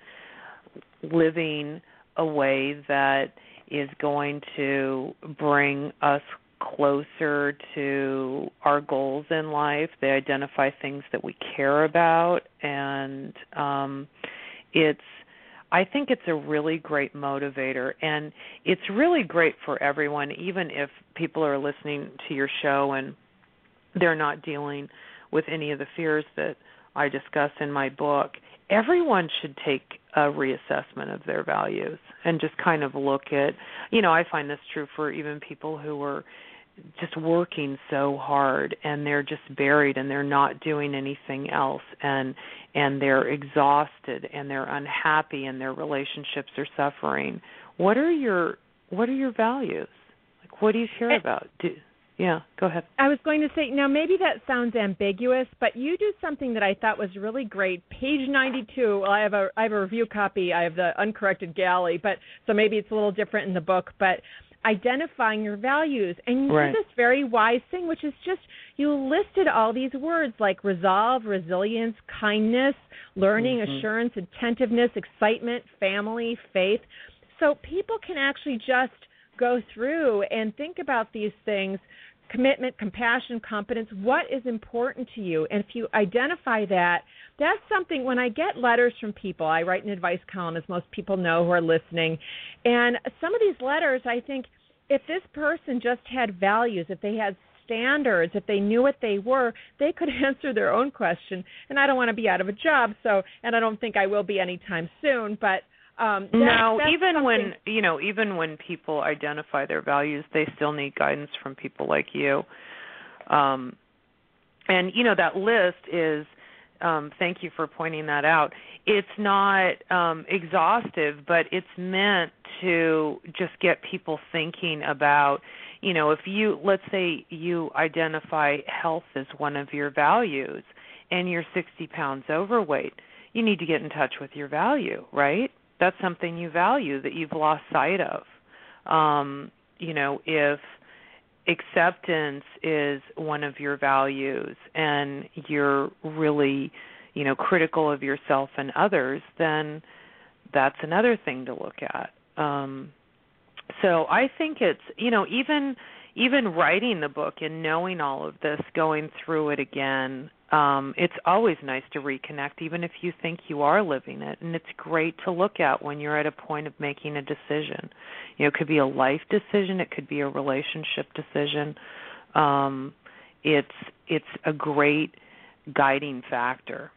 living a way that is going to bring us closer to our goals in life. They identify things that we care about, and um, it's, I think it's a really great motivator, and it's really great for everyone, even if people are listening to your show and they're not dealing with any of the fears that I discuss in my book. Everyone should take a reassessment of their values and just kind of look at, you know, I find this true for even people who are just working so hard and they're just buried and they're not doing anything else, and and they're exhausted and they're unhappy and their relationships are suffering. What are your what are your values? Like, what do you care about? Do, Yeah, go ahead. I was going to say, now maybe that sounds ambiguous, but you do something that I thought was really great. Page ninety-two, well, I have a I have a review copy. I have the uncorrected galley, but so maybe it's a little different in the book, but identifying your values. And you right. did this very wise thing, which is just you listed all these words like resolve, resilience, kindness, learning, mm-hmm. assurance, attentiveness, excitement, family, faith. So people can actually just go through and think about these things: commitment, compassion, competence. What is important to you? And if you identify that, that's something. When I get letters from people, I write an advice column, as most people know who are listening, and some of these letters, I think, if this person just had values, if they had standards, if they knew what they were, they could answer their own question. And I don't want to be out of a job, so, and I don't think I will be anytime soon, but Um, that, no, even something. when you know, even when people identify their values, they still need guidance from people like you. Um, and you know, that list is. Um, thank you for pointing that out. It's not um, exhaustive, but it's meant to just get people thinking about, you know, if you, let's say you identify health as one of your values and you're sixty pounds overweight, you need to get in touch with your value, right? That's something you value that you've lost sight of. Um, you know, if acceptance is one of your values and you're really, you know, critical of yourself and others, then that's another thing to look at. Um, so I think it's, you know, even even writing the book and knowing all of this, going through it again, um, it's always nice to reconnect, even if you think you are living it. And it's great to look at when you're at a point of making a decision. You know, it could be a life decision. It could be a relationship decision. Um, it's it's a great guiding factor.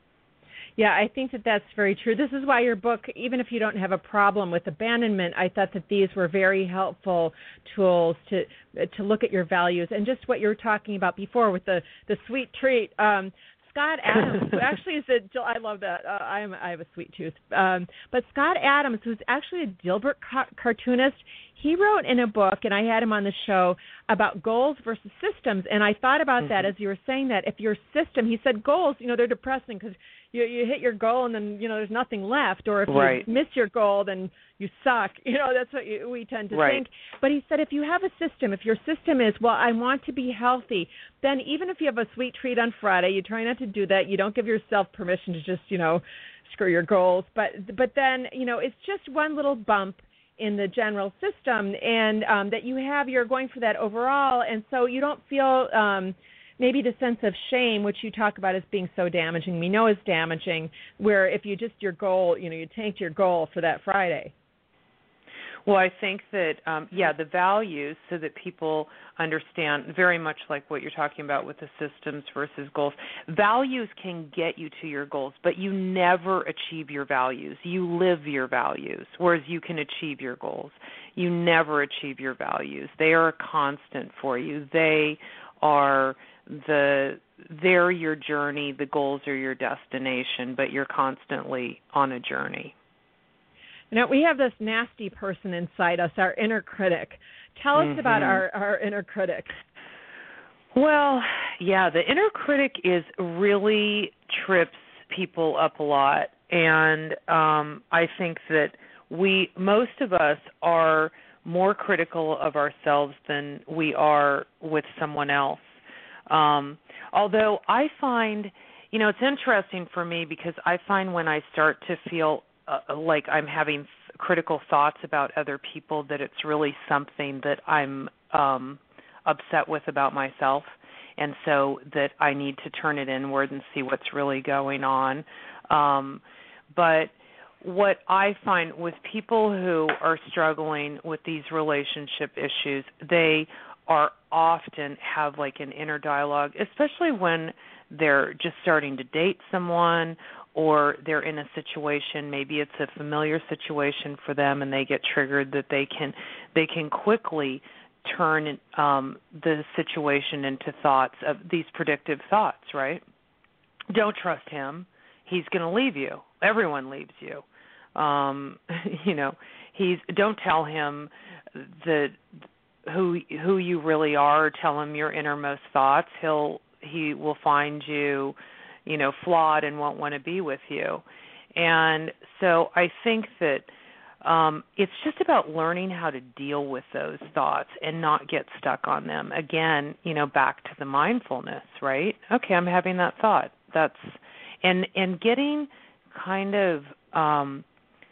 Yeah, I think that that's very true. This is why your book, even if you don't have a problem with abandonment, I thought that these were very helpful tools to to look at your values. And just what you were talking about before with the, the sweet treat. Um, Scott Adams, who actually is a, I love that. Uh, I'm, I have a sweet tooth. Um, but Scott Adams, who's actually a Dilbert ca- cartoonist, he wrote in a book, and I had him on the show, about goals versus systems. And I thought about mm-hmm. that as you were saying that. If your system, he said goals, you know, they're depressing because you, you hit your goal and then, you know, there's nothing left. Or if right. you miss your goal, then you suck. You know, that's what you, we tend to right. think. But he said if you have a system, if your system is, well, I want to be healthy, then even if you have a sweet treat on Friday, you try not to do that. You don't give yourself permission to just, you know, screw your goals. But but then, you know, it's just one little bump in the general system, and um, that you have, you're going for that overall. And so you don't feel um, maybe the sense of shame, which you talk about as being so damaging, we know is damaging, where if you just, your goal, you know, you tanked your goal for that Friday. Well, I think that, um, yeah, the values, so that people understand, very much like what you're talking about with the systems versus goals. Values can get you to your goals, but you never achieve your values. You live your values, whereas you can achieve your goals. You never achieve your values. They are a constant for you. They are the, they're your journey. The goals are your destination, but you're constantly on a journey. Now, we have this nasty person inside us, our inner critic. Tell us mm-hmm. about our, our inner critic. Well, yeah, the inner critic is really trips people up a lot. And um, I think that we, most of us are more critical of ourselves than we are with someone else. Um, although I find, you know, it's interesting for me because I find when I start to feel Uh, like I'm having critical thoughts about other people, that it's really something that I'm um, upset with about myself, and so that I need to turn it inward and see what's really going on. Um, but what I find with people who are struggling with these relationship issues, they are often have like an inner dialogue, especially when they're just starting to date someone, or they're in a situation, maybe it's a familiar situation for them, and they get triggered, that they can they can quickly turn um, the situation into thoughts of these predictive thoughts, right? Don't trust him. He's going to leave you. Everyone leaves you. Um, you know, he's. Don't tell him that who who you really are. Tell him your innermost thoughts. He'll he will find you, you know, flawed and won't want to be with you. And so I think that um, it's just about learning how to deal with those thoughts and not get stuck on them. Again, you know, back to the mindfulness, right? Okay, I'm having that thought. That's and and getting kind of um,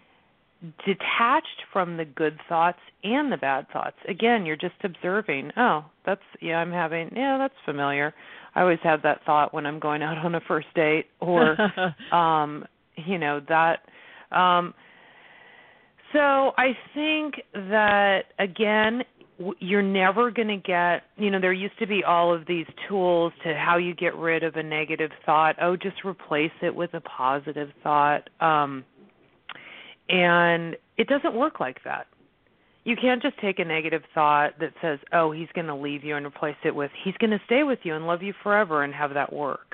detached from the good thoughts and the bad thoughts. Again, you're just observing, oh, that's, yeah, I'm having, yeah, that's familiar. I always have that thought when I'm going out on a first date, or, um, you know, that. Um, so I think that, again, you're never going to get, you know, there used to be all of these tools to how you get rid of a negative thought. Oh, just replace it with a positive thought. Um, and it doesn't work like that. You can't just take a negative thought that says, oh, he's going to leave you, and replace it with, he's going to stay with you and love you forever, and have that work.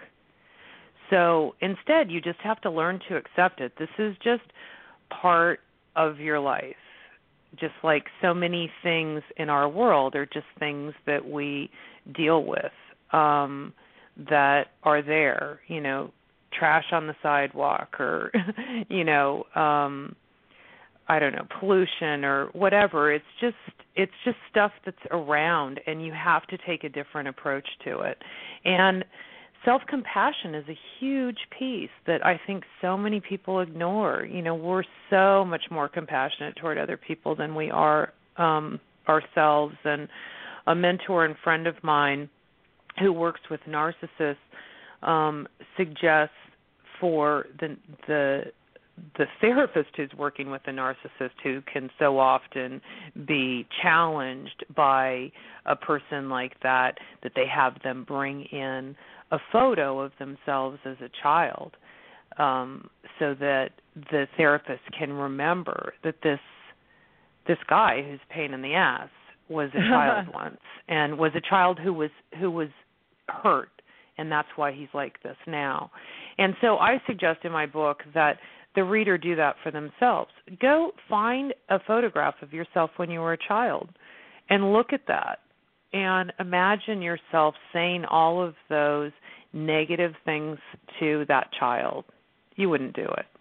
So instead, you just have to learn to accept it. This is just part of your life. just like so many things in our world are just things that we deal with um, that are there, you know, trash on the sidewalk or, you know, um, I don't know, pollution or whatever. It's just it's just stuff that's around, and you have to take a different approach to it. And self-compassion is a huge piece that I think so many people ignore. You know, we're so much more compassionate toward other people than we are um, ourselves. And a mentor and friend of mine who works with narcissists um, suggests for the the the therapist who's working with a narcissist who can so often be challenged by a person like that, that they have them bring in a photo of themselves as a child, um, so that the therapist can remember that this this guy who's a pain in the ass was a child once, and was a child who was who was hurt, and that's why he's like this now. And so I suggest in my book that the reader do that for themselves. Go find a photograph of yourself when you were a child and look at that and imagine yourself saying all of those negative things to that child. You wouldn't do it.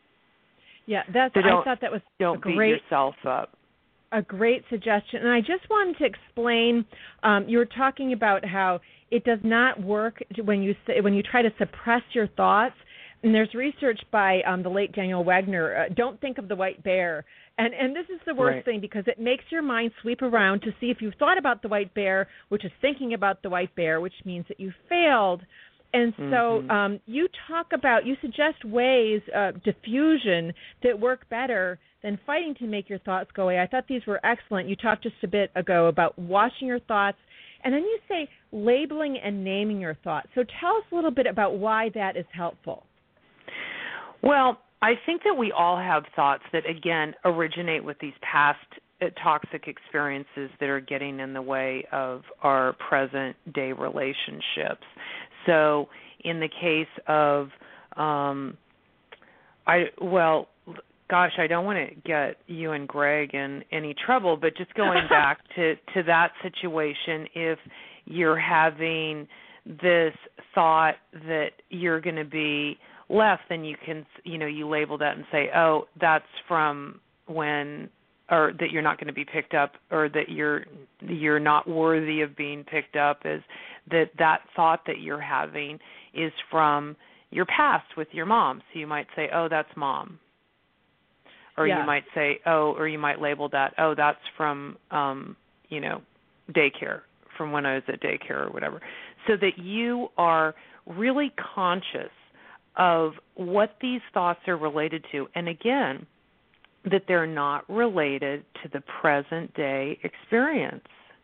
Yeah, that's. So I thought that was don't a great, beat yourself up. A great suggestion. And I just wanted to explain. Um, you were talking about how it does not work when you say, when you try to suppress your thoughts. And there's research by um, the late Daniel Wagner, uh, don't think of the white bear. And and this is the worst right. thing, because it makes your mind sweep around to see if you've thought about the white bear, which is thinking about the white bear, which means that you failed. And so mm-hmm. um, you talk about, you suggest ways, uh, diffusion, that work better than fighting to make your thoughts go away. I thought these were excellent. You talked just a bit ago about watching your thoughts, and then you say labeling and naming your thoughts. So tell us a little bit about why that is helpful. Well, I think that we all have thoughts that, again, originate with these past uh, toxic experiences that are getting in the way of our present-day relationships. So in the case of, um, I well, gosh, I don't want to get you and Greg in any trouble, but just going back to, to that situation, if you're having this thought that you're going to be left, then you can, you know, you label that and say, oh, that's from when, or that you're not going to be picked up, or that you're you're not worthy of being picked up, is that that thought that you're having is from your past with your mom. So you might say, oh, that's mom. Or yeah. you might say, oh, or you might label that, oh, that's from, um, you know, daycare, from when I was at daycare or whatever. So that you are really conscious of what these thoughts are related to, and again, that they're not related to the present day experience.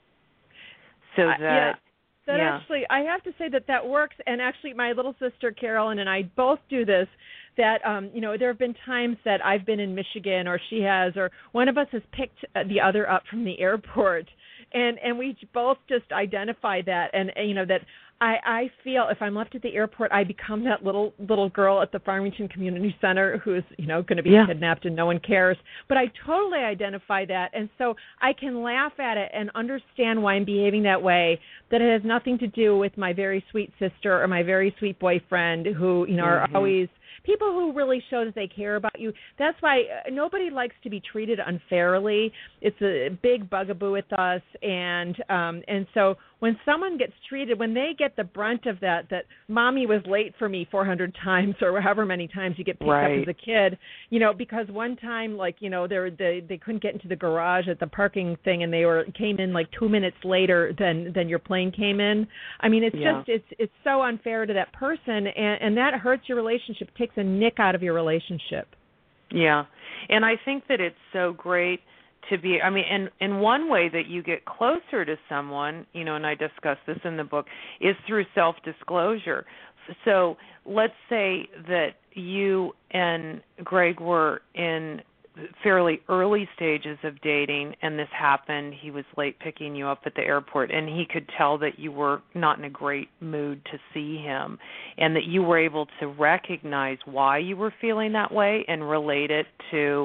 So that, uh, yeah, that yeah. actually, I have to say that that works. And actually, my little sister Carolyn and I both do this. That um, you know, there have been times that I've been in Michigan, or she has, or one of us has picked the other up from the airport, and and we both just identify that, and, and you know that. I, I feel if I'm left at the airport, I become that little little girl at the Farmington Community Center who's, you know, going to be yeah. kidnapped and no one cares. But I totally identify that, and so I can laugh at it and understand why I'm behaving that way. That it has nothing to do with my very sweet sister or my very sweet boyfriend, who, you know, mm-hmm. are always people who really show that they care about you. That's why nobody likes to be treated unfairly. It's a big bugaboo with us, and um, and so when someone gets treated, when they get the brunt of that, that mommy was late for me four hundred times or however many times you get picked right. up as a kid, you know, because one time, like, you know, they were, they they couldn't get into the garage at the parking thing, and they were came in like two minutes later than than your plane came in. I mean, it's yeah. just it's it's so unfair to that person, and, and that hurts your relationship, takes a nick out of your relationship. Yeah, and I think that it's so great to be, I mean, and, and one way that you get closer to someone, you know, and I discuss this in the book, is through self-disclosure. So let's say that you and Greg were in fairly early stages of dating, and this happened. He was late picking you up at the airport, and he could tell that you were not in a great mood to see him, and that you were able to recognize why you were feeling that way and relate it to,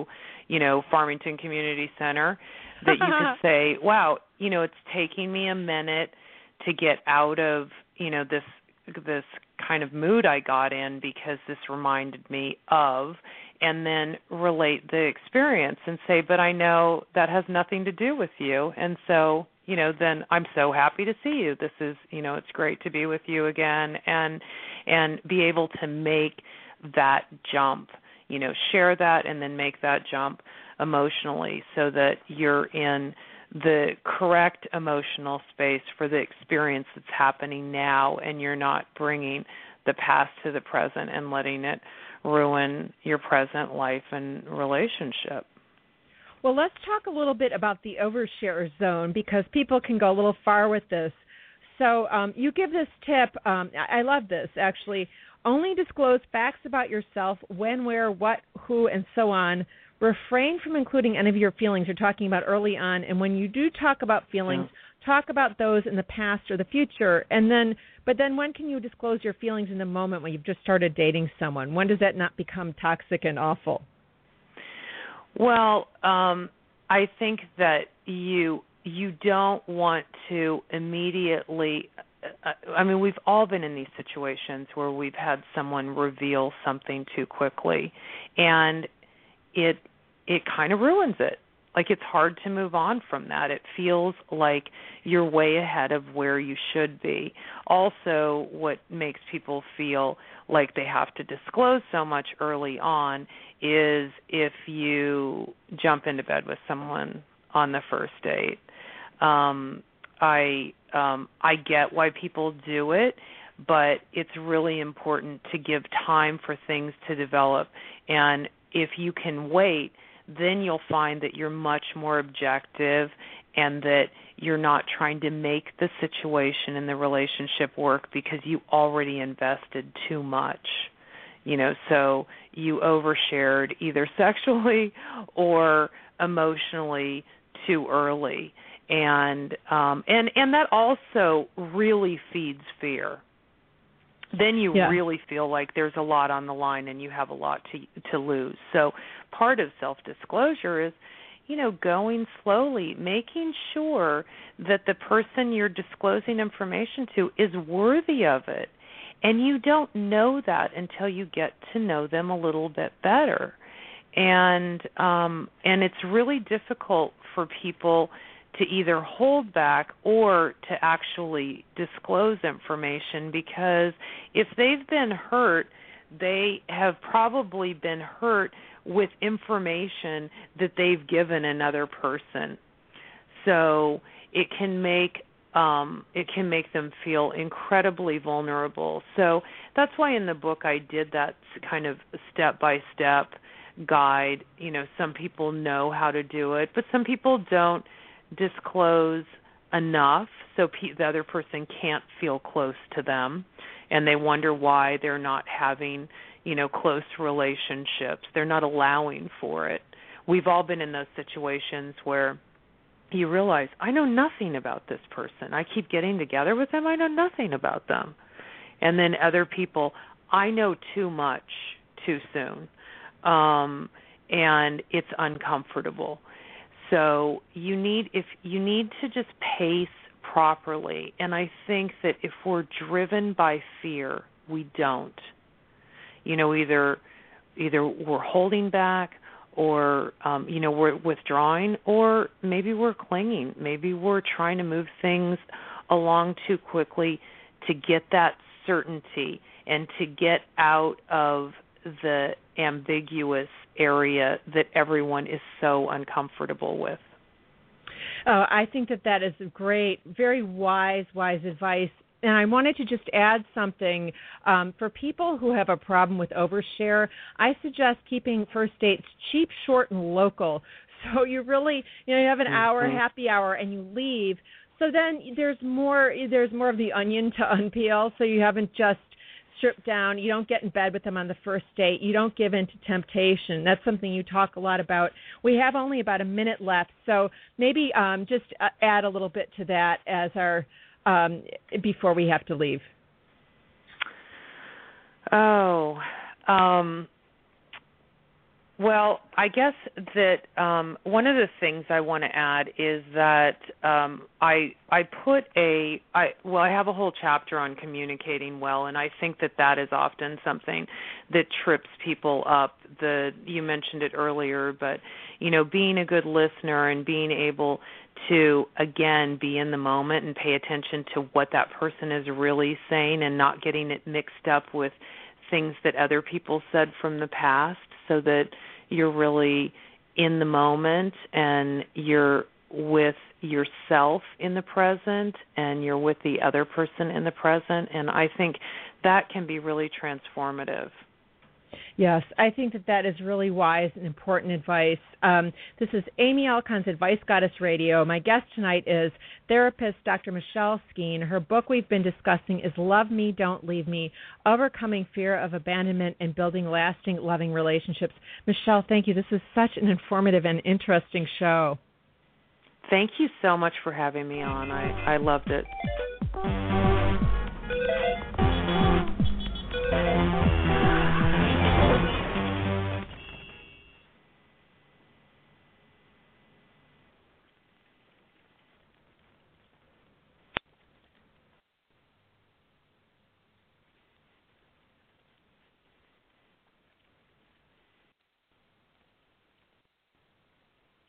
you know, Farmington Community Center, that you could say, wow, you know, it's taking me a minute to get out of, you know, this this kind of mood I got in because this reminded me of, and then relate the experience and say, but I know that has nothing to do with you. And so, you know, then I'm so happy to see you. This is, you know, it's great to be with you again, and and be able to make that jump, you know, share that and then make that jump emotionally so that you're in the correct emotional space for the experience that's happening now, and you're not bringing the past to the present and letting it ruin your present life and relationship. Well, let's talk a little bit about the overshare zone, because people can go a little far with this. So um, you give this tip. Um, I love this, actually. Only disclose facts about yourself: when, where, what, who, and so on. Refrain from including any of your feelings you're talking about early on. And when you do talk about feelings, yeah. talk about those in the past or the future. And then, but then when can you disclose your feelings in the moment when you've just started dating someone? When does that not become toxic and awful? Well, um, I think that you you don't want to immediately. Uh, I mean, we've all been in these situations where we've had someone reveal something too quickly, and it it kind of ruins it. Like, it's hard to move on from that. It feels like you're way ahead of where you should be. Also, what makes people feel like they have to disclose so much early on is if you jump into bed with someone on the first date. Um, I um, I get why people do it, but it's really important to give time for things to develop. And if you can wait, then you'll find that you're much more objective and that you're not trying to make the situation and the relationship work because you already invested too much. You know, so you overshared either sexually or emotionally too early. And um, and and that also really feeds fear. Then you yeah. really feel like there's a lot on the line and you have a lot to to lose. So part of self-disclosure is, you know, going slowly, making sure that the person you're disclosing information to is worthy of it. And you don't know that until you get to know them a little bit better. And um, and it's really difficult for people to either hold back or to actually disclose information, because if they've been hurt, they have probably been hurt with information that they've given another person. So it can make um, it can make them feel incredibly vulnerable. So that's why in the book I did that kind of step-by-step guide. You know, some people know how to do it, but some people don't disclose enough so pe- the other person can't feel close to them, and they wonder why they're not having, you know, close relationships. They're not allowing for it. We've all been in those situations where you realize, I know nothing about this person. I keep getting together with them. I know nothing about them. And then other people, I know too much too soon, um, and it's uncomfortable. So you need if you need to just pace properly. And I think that if we're driven by fear, we don't. You know, either either we're holding back, or um, you know, we're withdrawing, or maybe we're clinging. Maybe we're trying to move things along too quickly to get that certainty and to get out of the ambiguous area that everyone is so uncomfortable with. Oh, I think that that is great, very wise, wise advice. And I wanted to just add something. Um, for people who have a problem with overshare, I suggest keeping first dates cheap, short, and local. So you really, you know, you have an hour, mm-hmm. happy hour, and you leave. So then there's more, there's more of the onion to unpeel. So you haven't just stripped down. You don't get in bed with them on the first date. You don't give in to temptation. That's something you talk a lot about. We have only about a minute left, so maybe um, just uh, add a little bit to that as our um, before we have to leave. Oh, um, Well, I guess that um, one of the things I want to add is that um, I I put a I well I have a whole chapter on communicating well, and I think that that is often something that trips people up. The you mentioned it earlier, but you know, being a good listener and being able to again be in the moment and pay attention to what that person is really saying, and not getting it mixed up with things that other people said from the past, so that you're really in the moment and you're with yourself in the present and you're with the other person in the present. And I think that can be really transformative. Yes, I think that that is really wise and important advice. Um, this is Amy Alcon's Advice Goddess Radio. My guest tonight is therapist Doctor Michelle Skeen. Her book we've been discussing is Love Me, Don't Leave Me, Overcoming Fear of Abandonment and Building Lasting, Loving Relationships. Michelle, thank you. This is such an informative and interesting show. Thank you so much for having me on. I, I loved it.